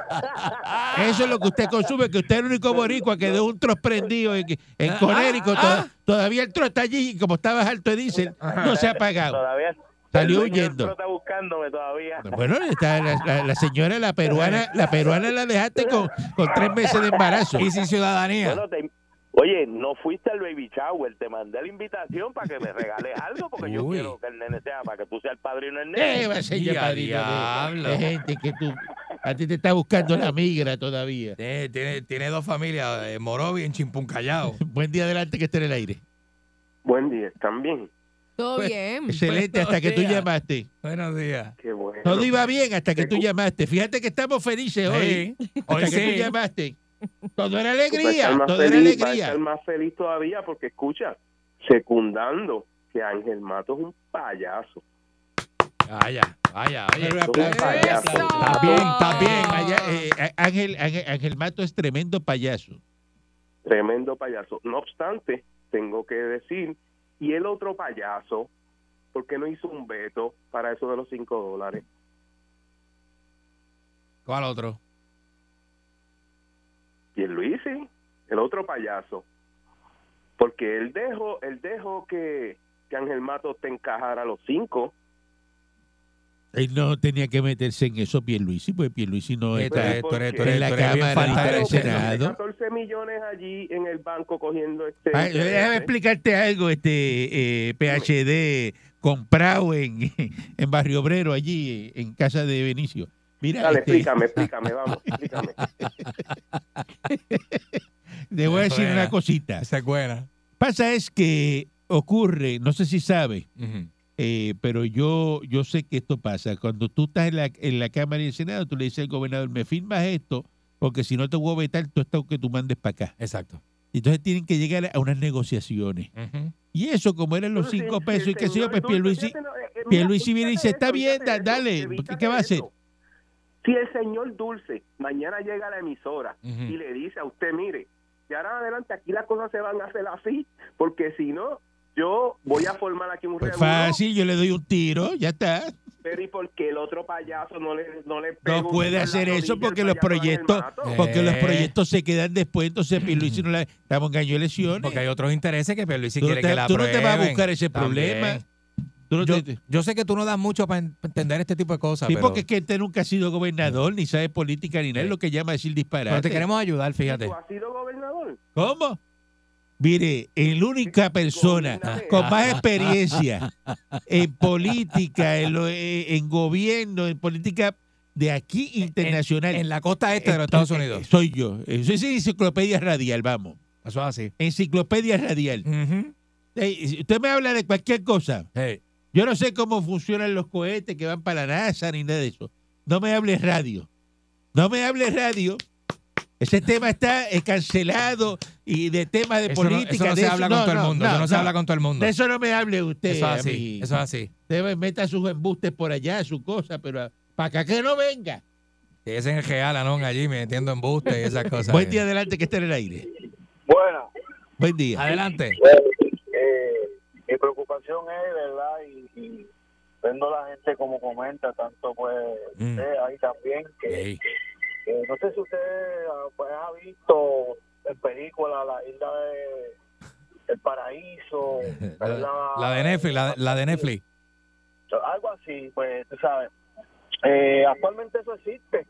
Eso es lo que usted consume, que usted es el único boricua que dejó un tros prendido en, en Conérico. To- Todavía el tros está allí y como estaba alto de diésel, no se ha apagado. Todavía Salió el dueño del huyendo. pro está buscándome todavía. Bueno, está la, la- la señora, la peruana, la peruana la dejaste con, con tres meses de embarazo. y sin ciudadanía. Bueno, te- oye, no fuiste al baby shower, te mandé la invitación para que me regales algo porque yo Uy. quiero que el nene sea, para que tú seas el padrino del nene. Eh, va a ser Ya, ya padrino de- diablo. de gente que tú, a ti te está buscando la migra todavía. Tiene, tiene, tiene dos familias, en Morovi y en Chimpuncallao. Buen día adelante que esté en el aire. Buen día, ¿están bien? Todo Pues, bien. Excelente, hasta que tú días. llamaste. Buenos días. Qué bueno. Todo iba bien hasta que tú llamaste. Fíjate que estamos felices hoy. Sí, Hasta hoy que tú sí. llamaste. Todo era Tú vas a estar alegría, más todo era feliz, vas a alegría. estar más feliz todavía porque escucha, secundando que Ángel Mato es un payaso. Vaya, vaya, oye. Pero Es un aplauso, payaso. Eso. Está bien, está bien. Allá, eh, Ángel, Ángel, Ángel Mato es tremendo payaso. Tremendo payaso. No obstante, tengo que decir, y el otro payaso, ¿por qué no hizo un veto para eso de los cinco dólares? ¿Cuál otro? Pierluisi, el otro payaso. Porque él dejó, él dejó que, que Ángel Mato te encajara los cinco. Él no tenía que meterse en eso, Pierluisi, porque Pierluisi no Eh, tú está eres- tú eres- tú en eres- la tú eres bien Cámara ni falta está de en el respeto. Senado. catorce millones allí en el banco cogiendo este... Ay, déjame explicarte algo, este eh, P H D comprado en, en Barrio Obrero, allí en casa de Benicio. Mira, Dale, este, explícame, explícame, vamos, explícame. te voy a decir Buena. una cosita. Esa es buena. Pasa es que ocurre, no sé si sabe, Ujú. eh, pero yo yo sé que esto pasa. Cuando tú estás en la, en la Cámara y el Senado, tú le dices al gobernador, me firmas esto, porque si no te voy a vetar todo esto que tú mandes para acá. Exacto. Y entonces tienen que llegar a unas negociaciones. Ujú. Y eso, como eran los Entonces, cinco si pesos y el qué sé yo, señor pues Dulce, Pierluisi, fíjate, no, eh, eh, mira, Pierluisi viene y dice, evítate está eso, bien, evítate da- eso, dale, evítate ¿qué va a hacer? eso. Si el señor Dulce mañana llega a la emisora Ujú. y le dice a usted, mire, de ahora en adelante aquí las cosas se van a hacer así, porque si no, yo voy a formar aquí un Pues revuelo. fácil, yo le doy un tiro, ya está. Pero ¿y por qué el otro payaso no le no le No pega un puede tiro en la hacer eso rodilla porque al los payaso Ángel proyectos, Mato? porque los Eh. proyectos se quedan después, entonces Pierluisi no la estamos en año de elecciones. Porque hay otros intereses que Pierluisi Tú no quiere te- que la tú no te vas a aprueben. buscar ese También. problema. Tú no Yo, te- yo sé que tú no das mucho para entender este tipo de cosas, sí, pero, porque es que este nunca ha sido gobernador, ni sabe política, ni nada, es lo que llama decir disparate. pero te queremos ayudar, fíjate. ¿Tú has sido gobernador? ¿Cómo? Mire, la única persona Gobiername. con más experiencia en política, en, lo- eh, en gobierno, en política de aquí internacional. En la costa este de los eh, Estados eh, Unidos. Soy yo. Eh, Soy esa enciclopedia radial, vamos. Eso es así. Enciclopedia radial. Ujú. Eh, si usted me habla de cualquier cosa. Hey. Yo no sé cómo funcionan los cohetes que van para la NASA ni nada de eso. No me hable radio. No me hable radio. Ese tema está eh, cancelado y de temas de Eso no, política. eso no de se eso- habla con todo el mundo. eso no, se habla con todo el mundo. De eso no me hable usted. Eso es a así. mí. Eso es así. Usted meta sus embustes por allá, su cosa, pero para acá que no venga. Que es en el Real, Anón, allí metiendo embuste y esas cosas. Buen día adelante que esté en el aire. Bueno, Buen día. Adelante. eh, mi preocupación es, ¿verdad? Y, y viendo la gente como comenta, tanto pues Mm. usted ahí también, que Hey. eh, no sé si usted ah, pues, ha visto en película la isla de El Paraíso, La, la de Netflix, la, la de Netflix. algo así, pues tú sabes. Eh, actualmente eso existe.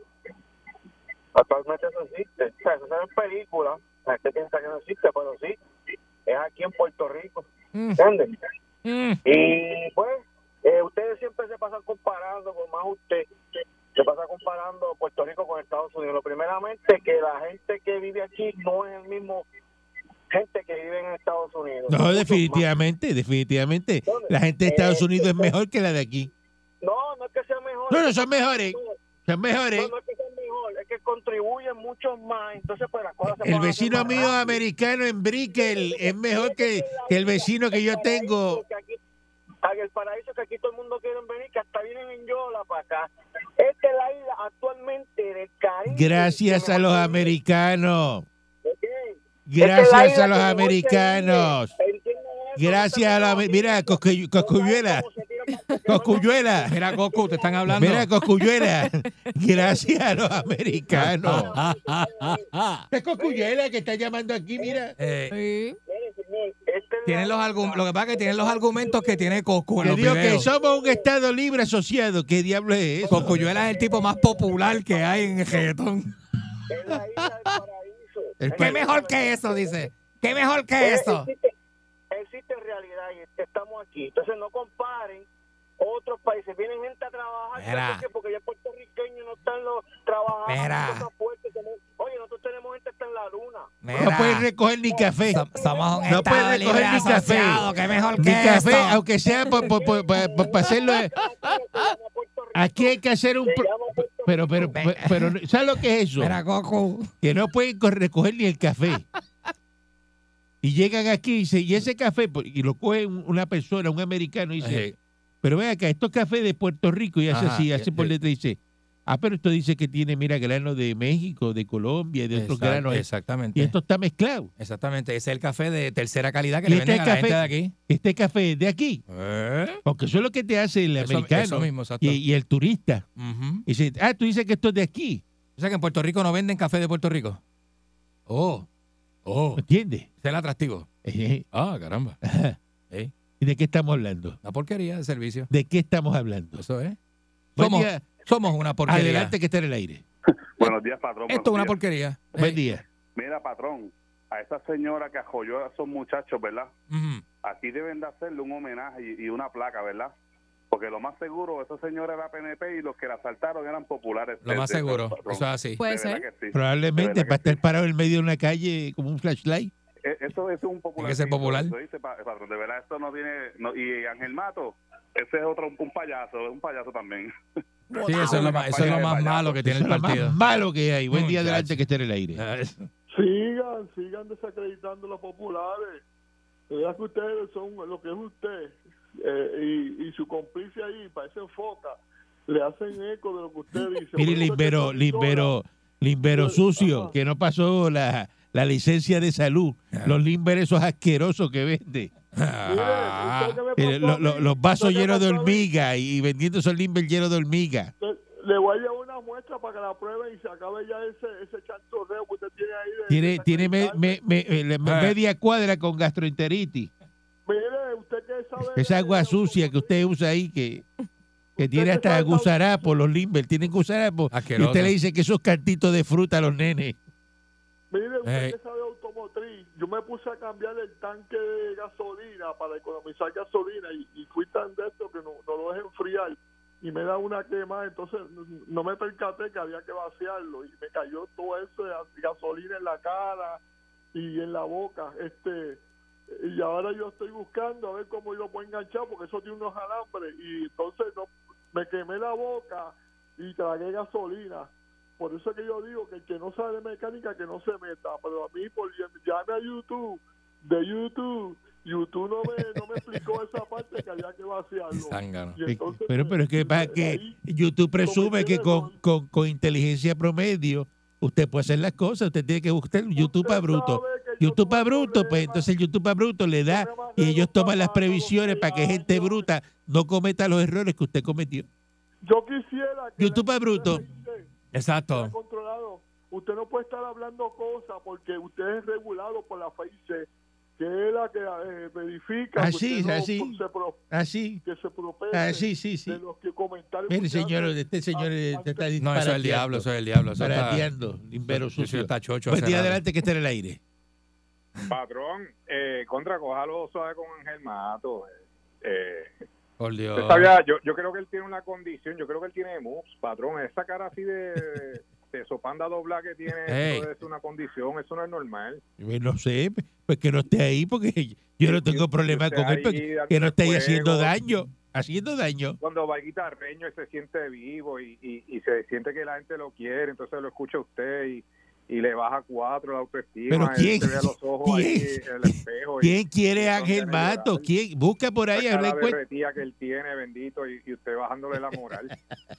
Actualmente eso existe. O sea, eso es en película. La gente piensa que no existe, pero sí. Es aquí en Puerto Rico. Mm. ¿Entiendes? Mm. Y pues, eh, ustedes siempre se pasan comparando, por más usted, se pasa comparando Puerto Rico con Estados Unidos. Lo primeramente, que la gente que vive aquí no es el mismo gente que vive en Estados Unidos. No, Mucho definitivamente, definitivamente. La gente de Estados Unidos es mejor que la de aquí. más. No, no es que sea mejor. No, no, son mejores. Son mejores. No, no es que sea mejor, es que contribuyen mucho más. Entonces, pues las cosas se El pueden vecino hacer más mío rápido. americano en Brickell es mejor que, que el vecino que yo tengo. Que aquí- en el paraíso que aquí todo el mundo quiere venir, que hasta vienen en Yola para acá. Esta es la isla actualmente del Caribe. Gracias a los americanos. ¿Ok? Gracias a los americanos. Gracias a los americanos. Mira, Coscu- Coscuyuela. Coscuyuela. Mira, Goku, te están hablando. Mira, Coscuyuela. Gracias a los americanos. Es Coscuyuela que está llamando aquí, mira. Eh, Sí. tienen los argum- lo que pasa es que tienen los argumentos que tiene Coscu en Que los digo que videos. somos un estado libre asociado. ¿Qué diablo es eso? Coscuyuela es el tipo más popular que hay en el reggaetón. Es la isla del paraíso. El ¿Qué mejor que eso? Dice. ¿Qué mejor que eso? Existe, existe en realidad y estamos aquí. Entonces no comparen otros países. Vienen gente a trabajar. Mira. ¿Por qué? Porque ya puertorriqueños no están los trabajando. Mira. cosas fuertes. Tenemos- Oye, nosotros tenemos gente hasta en la luna. No pueden recoger ni café. Som- somos un No estado pueden libre recoger ni café. asociado. ¿Qué mejor Ni que café, eso? aunque sea por, por- por- por- por- para hacerlo. Aquí hay que hacer un. Se pro- llama Puerto Pero, pero, pero, pero, ¿sabes lo que es eso? Mira, Coco. Que no pueden co- recoger ni el café. Y llegan aquí y dicen, y ese café, Pues, y lo coge un- una persona, un americano, y dice, Ey. pero ven acá, estos cafés de Puerto Rico, y hace Ajá, así, hace eh, por eh. detrás, y dice, ah, pero esto dice que tiene, mira, grano de México, de Colombia, y de otros Exact- granos. Exactamente. Y esto está mezclado. Exactamente. Ese es el café de tercera calidad que Y le este venden a la café- gente de aquí. Este café es de aquí. ¿Eh? Porque eso es lo que te hace el Eso- americano eso mismo, exacto. y, y el turista. Ujú. Y dice, ah, tú dices que esto es de aquí. O sea que en Puerto Rico no venden café de Puerto Rico. Oh. Oh. ¿Entiendes? Ese es el atractivo. Eh, Ah, caramba. ajá. Ey, ¿Y de qué estamos hablando? una porquería de servicio. ¿De qué estamos hablando? Eso es. Buen Somos, día. somos una porquería. Adelante que está en el aire. Buenos días, patrón. Esto es una buenos días. porquería. Buen Ey. día. Mira, patrón, a esa señora que ajoyó a esos muchachos, ¿verdad? Ujú. Aquí deben de hacerle un homenaje y, y una placa, ¿verdad? Porque lo más seguro, esa señora era P N P y los que la asaltaron eran populares. Lo más De- de- seguro. patrón. Eso es así. Puede De verdad ser. que sí. Probablemente De verdad para que estar parado en medio de una calle como un flashlight. Eh, Eso, eso es un popular. Hay que ser popular. Eso dice, pa- patrón, de verdad, esto no tiene... no- y Ángel Mato, ese es otro, un payaso, es un payaso también. Sí, eso es lo más, eso es lo más malo que tiene Eso el es lo partido. más malo que hay. Buen día, Muchacho. adelante que esté en el aire. Ah, eso. Sigan, sigan desacreditando a los populares. De verdad que ustedes son lo que es usted eh, y, y su cómplice ahí, parece foca, le hacen eco de lo que usted dice. Mire, Por eso Limbero, que Limbero, Limbero sucio, Ajá. que no pasó la, la licencia de salud. Los Limber esos asquerosos que vende. Ah. Mire, usted que me Eh, pasó a lo- lo- mí, los vasos usted que llenos de pasó a mí, hormiga y vendiendo esos Limber llenos de hormiga. Le, le voy a llevar una muestra para que la prueben y se acabe ya ese, ese chantorreo que usted tiene ahí. De, Tiene, de tiene me- desacreditarme. me- me- eh, le- Ah. media cuadra con gastroenteritis. Mire, usted que sabe... Esa de- agua de sucia que usted usa ahí, que, que tiene que hasta sabe- gusarapos, los Limber, tienen gusarapos. Y Asqueroso. usted le dice que esos cantitos de fruta a los nenes. Mire, usted Ey. que sabe automotriz, yo me puse a cambiar el tanque de gasolina para economizar gasolina y, y fui tan de esto que no, no lo dejé enfriar y me da una quema, entonces no- no me percaté que había que vaciarlo y me cayó todo eso de gasolina en la cara y en la boca, este y ahora yo estoy buscando a ver cómo yo lo puedo enganchar porque eso tiene unos alambres y entonces no, me quemé la boca y tragué gasolina. Por eso es que yo digo que el que no sabe de mecánica que no se meta, pero a mí por llame a YouTube, de YouTube, YouTube no me, no me explicó esa parte que había que vaciarlo. Zángano. Y entonces, Pero, pero es que pasa que ahí YouTube presume cometí que el con, error. con, con inteligencia promedio usted puede hacer las cosas. Usted tiene que buscar YouTube Usted para bruto. sabe que yo YouTube tuve para bruto, pues problemas, entonces el YouTube para bruto le da yo me mandé y ellos los toman las zapatos, previsiones los para que gente años. bruta no cometa los errores que usted cometió. Yo quisiera que YouTube la para bruto. fuera Exacto. controlado. Usted no puede estar hablando cosas porque usted es regulado por la F I C, que es la que eh, verifica que Así, usted no así. se pro- Así, que se protege así, sí, sí. de los que comentarios Mire, que usted señor, hace este señor ante- eh, está No, eso es el disparateando, diablo, eso es el diablo. Eso está, disparateando, limbero eso sucio. está chocho. Buen hace día, rato. adelante que esté en el aire. Patrón, eh, contra, cójalo suave con Ángel Mato. Eh, Por Dios. usted sabía, yo, yo creo que él tiene una condición, yo creo que él tiene moves, patrón. Esa cara así de, de sopanda dobla que tiene, Ey. eso es una condición, eso no es normal. Pues no sé, pues que no esté ahí porque yo no tengo problema esté con él, ahí porque dando que no esté ahí fuego. haciendo daño, haciendo daño. Cuando va el guitarreño, él se siente vivo y, y, y se siente que la gente lo quiere, entonces lo escucha usted y, y le baja cuatro la autoestima. Pero él ¿quién? se ve a los ojos ahí ¿Quién? en el espejo. y- ¿Quién quiere y a son Ángel de Mato? llorar. ¿Quién? Busca por ahí, La habla cara encuentra. derretida que él tiene, bendito, y, y usted bajándole la moral.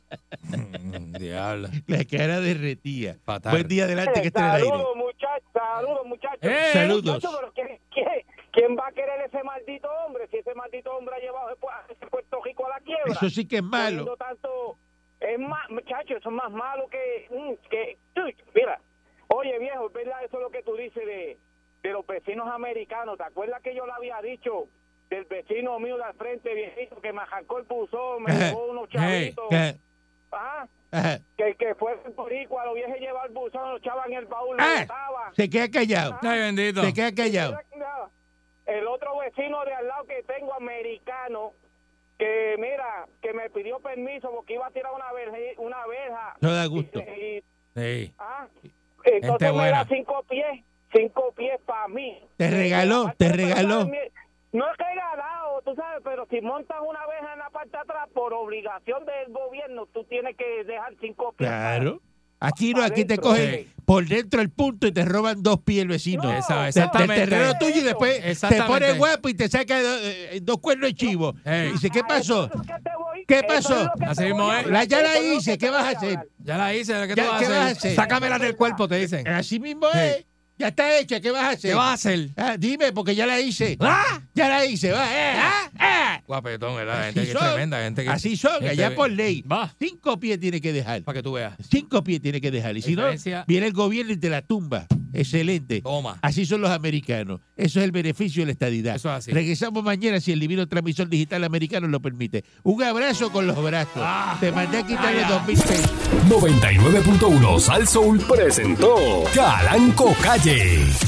Mm, Diablo. La cara derretida. Fatal. Buen día, adelante que esté en el aire. Saludos, muchachos, saludos, muchachos. ¡Eh! Saludos. Muchachos, pero ¿quién, quién, quién va a querer ese maldito hombre? Si ese maldito hombre ha llevado a ese Puerto Rico a la quiebra. Eso sí que es malo. Teniendo Tanto, es más, muchachos, eso es más malo que... mm, que uy, mira, oye, viejo, es verdad eso es lo que tú dices de, de los vecinos americanos. ¿Te acuerdas que yo le había dicho del vecino mío de al frente, viejito, que me arrancó el buzón, me Ajá. llevó unos Hey. chavitos? Ah, Ajá. ajá. Que, que fue en Boricua, lo viese llevar el buzón, lo echaba en el baúl, lo Ah, botaba. se queda callado. Ay, bendito. Se queda callado. El otro vecino de al lado que tengo, americano, que mira, que me pidió permiso porque iba a tirar una verja, una verja. No da gusto. Y, y- Sí. ah, Gente entonces me buena. da cinco pies, cinco pies para mí. Te regaló, Aparte te de regaló. pasar mi- No es regalado, tú sabes, pero si montas una vez en la parte de atrás, por obligación del gobierno, tú tienes que dejar cinco pies. Claro. Aquí no, Pa' aquí te dentro, cogen sí. por dentro el punto y te roban dos pies el vecino. No, Esa- Del- exactamente. Del terreno tuyo y después te Exactamente. pone guapo y te saca do- eh, dos cuernos de chivo. Ey. Y dice, ¿qué pasó? Eso es lo que te voy- ¿Qué eso es pasó? lo que te Así voy mismo a es. hablar, La, ya la eso es lo hice, que ¿qué te vas a voy hacer? hablar. Ya la hice, ¿qué Ya, tú vas ¿qué a vas a hacer? hacer? Sácamela del cuerpo, te dicen. Así mismo es. Ya está hecha, ¿qué vas a hacer? ¿Qué vas a hacer? Ah, dime, porque ya la hice. ¡Ah! Ya la hice, va. Eh, ah, ah. Guapetón, ¿verdad? Así Gente que es son. tremenda, gente que... Así son, gente- allá por ley. Va, Cinco pies tiene que dejar. para que tú veas. Cinco pies tiene que dejar. Y si no, Diferencia- viene el gobierno y te la tumba. Excelente. Toma. Así son los americanos. Eso es el beneficio de la estadidad. Eso es así. Regresamos mañana si el divino transmisor digital americano lo permite. Un abrazo con los brazos. Te mandé a quitarle dos mil pesos. noventa y nueve punto uno Sal Soul presentó Calanco Calle.